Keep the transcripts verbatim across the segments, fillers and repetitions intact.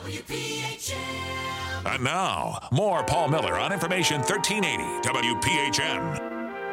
W P H M. And now, more Paul Miller on Information thirteen eighty W P H M.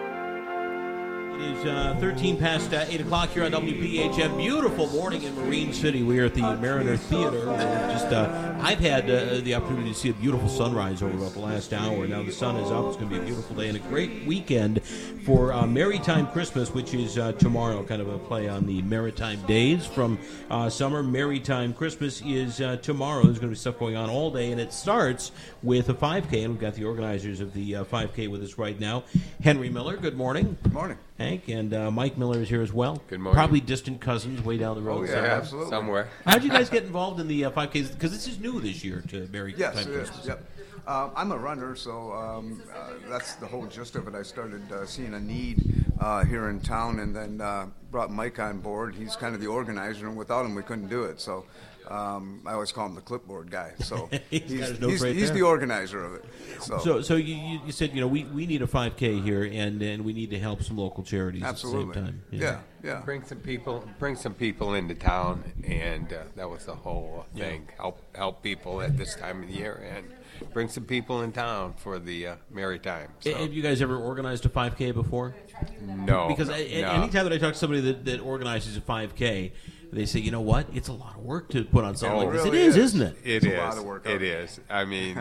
It is uh, thirteen past uh, eight o'clock here on W P H M. Beautiful morning in Marine City. We are at the Mariner Theater. We're just, uh, I've had uh, the opportunity to see a beautiful sunrise over about the last hour. Now the sun is up. It's going to be a beautiful day and a great weekend for uh, Maritime Christmas, which is uh, tomorrow, kind of a play on the Maritime Days from uh, summer. Maritime Christmas is uh, tomorrow. There's going to be stuff going on all day, and it starts with a five K, and we've got the organizers of the uh, five K with us right now. Henry Miller, good morning. Good morning. Hank, and uh, Mike Miller is here as well. Good morning. Probably distant cousins way down the road. Oh, yeah, somewhere. absolutely. Somewhere. How'd you guys get involved in the uh, five Ks? Because this is new this year to Mary Yes, Time it is. Christmas. Yep. Uh, I'm a runner, so um, uh, that's the whole gist of it. I started uh, seeing a need uh, here in town, and then uh, brought Mike on board. He's kind of the organizer, and without him, we couldn't do it. So um, I always call him the clipboard guy. So He's he's, got his notes he's, right he's there. the organizer of it. So, So, so you, you you said, you know, we, we need a five K here, and, and we need to help some local charities absolutely. at the same time. Yeah, yeah. Bring some people, bring some people into town, and uh, that was the whole thing. Help, help people at this time of the year, and bring some people in town for the uh, Maritime. So. Have you guys ever organized a five K before? No, Because no. I, anytime that I talk to somebody that, that organizes a five K, they say, you know what? It's a lot of work to put on something Oh, like this. really It is, is. isn't it? It It's a is. lot of work It out. is. I mean,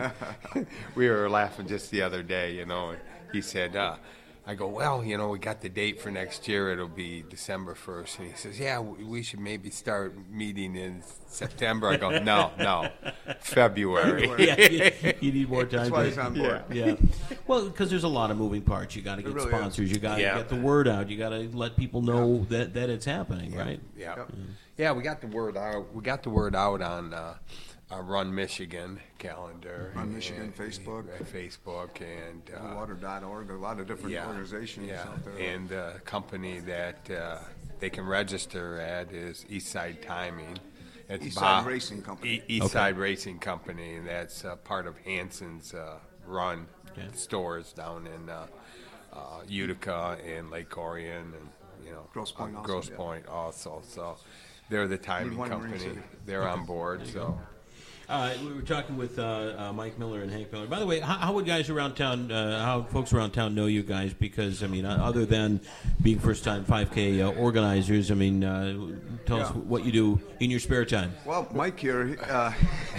we were laughing just the other day, you know, and he said, uh, I go, well, you know, we got the date for next year. It'll be December first. And he says, yeah, we we should maybe start meeting in September. I go, no, no, February. yeah, you, you need more time. That's why to- he's on board. Yeah. Well, because there's a lot of moving parts. You got to get really sponsors. You got to Yeah. get the word out. You got to let people know that, that it's happening, right? Yeah, Yep. yeah. We got the word out. We got the word out on uh, uh, Run Michigan calendar. Run Michigan, and- Facebook. and Facebook, and uh, Water dot org, a lot of different yeah, organizations yeah. out there. And the company that uh, they can register at is Eastside Timing. It's Eastside Ba- Racing Company. E- Eastside Racing Company, and that's uh, part of Hanson's uh, Run Yeah. stores down in uh, uh, Utica and Lake Orion, and you know, Grosse Pointe uh, also, Grosse yeah. Pointe also. So they're the timing one in Marine company. City. They're on board. So. Uh, we were talking with uh, uh, Mike Miller and Hank Miller. By the way, how, how would guys around town, uh, how folks around town know you guys? Because, I mean, uh, other than being first-time five K uh, organizers, I mean, uh, tell us Yeah. what you do in your spare time. Well, Mike here, he, uh,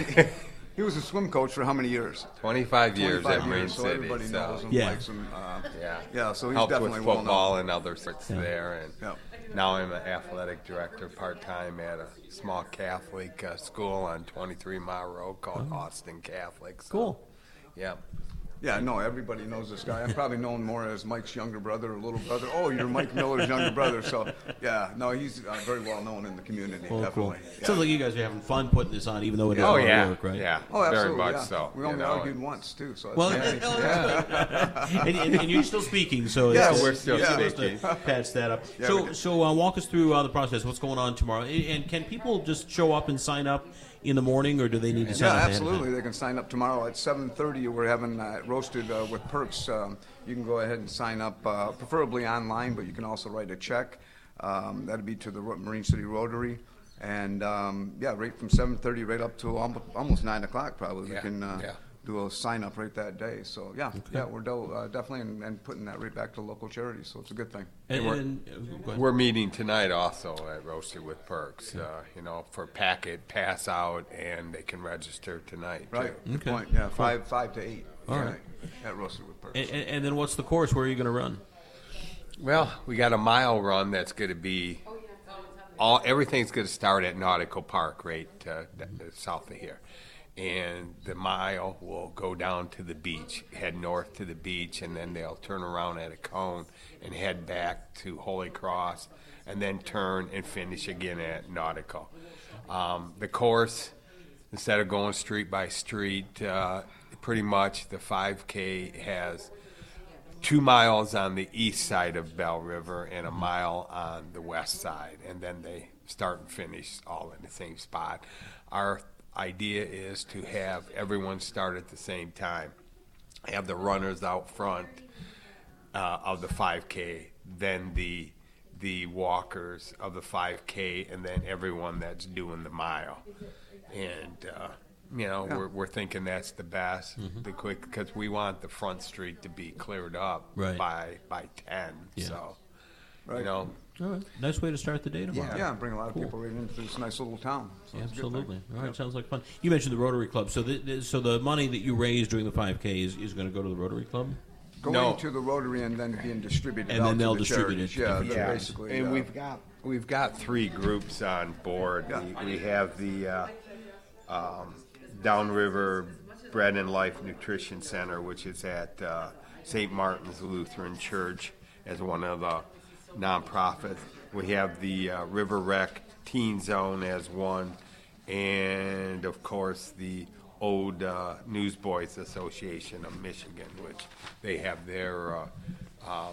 he was a swim coach for how many years? twenty-five years twenty-five at Marine years, so City. everybody so, knows him, Yeah. likes him. Uh, Yeah. yeah, so he's Helped definitely with well football known. and other sorts there, and Yeah. now I'm an athletic director part time at a small Catholic uh, school on twenty-three Mile Road called Austin Catholic. So, Cool. Yeah. Yeah, no, everybody knows this guy. I'm probably known more as Mike's younger brother or little brother. Oh, you're Mike Miller's younger brother. So, yeah, no, he's uh, very well known in the community, Well, cool. definitely. Yeah. Sounds like you guys are having fun putting this on, even though it is Oh hard yeah. work, right? Yeah. Oh, absolutely. Very much yeah. so. We you only know, argued once, too. So Well, it's nice. and, and, and you're still speaking, so Yeah, it's- we're still you're supposed speaking. to patch that up. Yeah, we so, did. so uh, walk us through uh, the process. What's going on tomorrow? And and can people just show up and sign up in the morning, or do they need to sign Yeah, up ahead of time? absolutely. They can sign up tomorrow at seven thirty. We're having uh, roasted uh, with perks. Um, you can go ahead and sign up, uh, preferably online, but you can also write a check. Um, that'd be to the Ro- Marine City Rotary. And, um, yeah, right from seven thirty right up to almost, almost nine o'clock probably. Yeah, We can uh, yeah. do a sign up right that day. So, yeah, yeah, we're do- uh, definitely and, and putting that right back to local charities. So it's a good thing. And, we're- and, uh, go ahead. We're meeting tonight also at Roasted with Perks, uh, you know, for packet, pass out, and they can register tonight. Right. too. Good Okay. point. Yeah, five, five to eight. All right. tonight At Roasted with Perks. And, and, and then what's the course? Where are you going to run? Well, we got a mile run that's going to be all. Everything's going to start at Nautical Park, right uh, th- south of here, and the mile will go down to the beach, head north to the beach, and then they'll turn around at a cone and head back to Holy Cross, and then turn and finish again at Nautical. Um, the course, instead of going street by street, uh, pretty much the five K has two miles on the east side of Bell River and a mile on the west side, and then they start and finish all in the same spot. Our idea is to have everyone start at the same time, have the runners out front uh, of the five K, then the the walkers of the five K, and then everyone that's doing the mile. And uh, You know, Yeah. we're, we're thinking that's the best, the quick, because we want the front street to be cleared up Right. by by ten. Yeah. So, Right. you know, All right. Nice way to start the day tomorrow. Yeah, bring a lot of people right into this nice little town. So it's a good thing. Absolutely. All right, sounds like fun. You mentioned the Rotary Club. So the, the, so the money that you raise during the five K is, is going to go to the Rotary Club? Going No. to the Rotary and then being distributed And out then to they'll the distribute charities. it to Yeah, different they're charities. basically. and uh, we've got we've got three groups on board. Yeah. We, we have the uh, um, Downriver Bread and Life Nutrition Center, which is at uh, Saint Martin's Lutheran Church, as one of the nonprofits. We have the uh, River Rec Teen Zone as one, and of course the Old uh, Newsboys Association of Michigan, which they have their uh, um,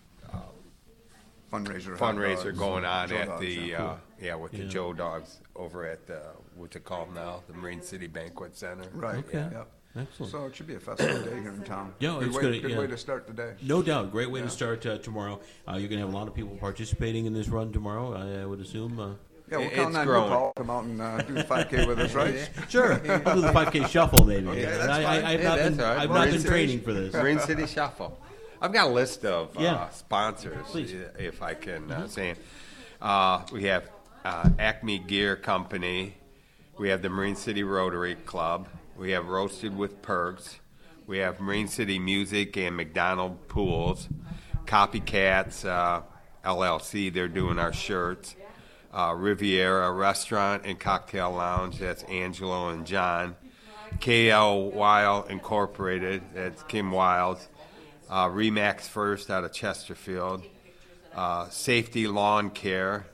fundraiser. hot fundraiser dogs, going on Joe at Dogs, the yeah. uh, yeah with the Yeah. Joe Dogs over at uh, what's it called now, the Marine City Banquet Center. Right. Okay. Yeah. Excellent. So it should be a festival day here in town. Yeah, good it's way, gonna- good yeah. way to start the day. No doubt. Great way Yeah. to start uh, tomorrow. Uh, you're going to have a lot of people participating in this run tomorrow, I, I would assume. Uh, Yeah, we're It's counting on growing. you, Paul, to come out and uh, do the five K with us, right? Sure. We'll do the five K shuffle, maybe. Okay, that's I, I, fine. I've Yeah, not that's been, all right. I've Marine not been City- training for this. Marine City Shuffle. I've got a list of Yeah. uh, sponsors, Please. uh, if I can uh, say. Uh, we have uh, Acme Gear Company. We have the Marine City Rotary Club. We have Roasted with Perks. We have Marine City Music and McDonald Pools. Copycats uh, L L C, they're doing our shirts. Uh, Riviera Restaurant and Cocktail Lounge, that's Angelo and John. K L Weil Incorporated, that's Kim Wiles. Uh, Remax First out of Chesterfield. Uh, Safety Lawn Care.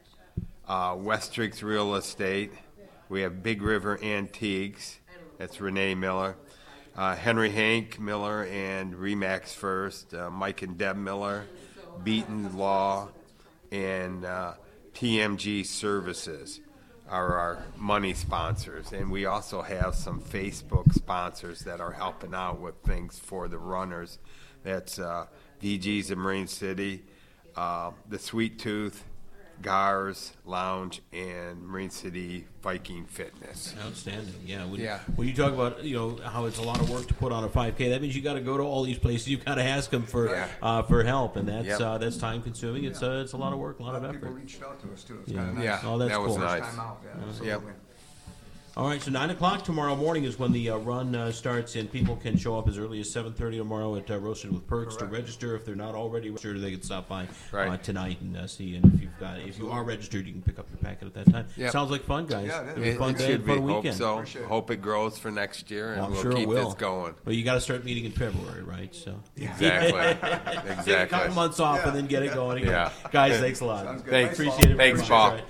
Uh, Westrix Real Estate. We have Big River Antiques, that's Renee Miller. Uh, Henry Hank Miller and Remax First. Uh, Mike and Deb Miller. Beaton Law. And uh, T M G Services are our money sponsors. And we also have some Facebook sponsors that are helping out with things for the runners. That's uh, V G's in Marine City, uh, the Sweet Tooth, G A R's Lounge, and Marine City Viking Fitness. Outstanding. Yeah. When, Yeah. when you talk about, you know, how it's a lot of work to put on a five K, that means you got to go to all these places. You've got to ask them for Yeah. uh, for help, and that's Yep. uh, that's time consuming. It's uh, it's a lot of work, a A lot lot of of people effort. reached out to us, too. It's Yeah. kind of nice. Yeah, Oh, that's that was cool. nice. First time out, yeah, Yep. absolutely. All right, so nine o'clock tomorrow morning is when the uh, run uh, starts, and people can show up as early as seven thirty tomorrow at uh, Roasted with Perks Correct. to register. If they're not already registered, they can stop by uh, Right. tonight and uh, see. And if you've got, if you are registered, you can pick up your packet at that time. Yep. Sounds like fun, guys. Yeah, it is. It'll be a It, fun it day, should and be. fun Hope weekend. so. Appreciate it. Hope it grows for next year, and Well, I'm we'll sure it keep will. this going. Well, you got to start meeting in February, right? So Exactly. take a couple exactly. months off Yeah. and then get it going again. Yeah. Guys, thanks a lot. Sounds good. Thanks. Appreciate it. very Thanks, much. Paul. All right.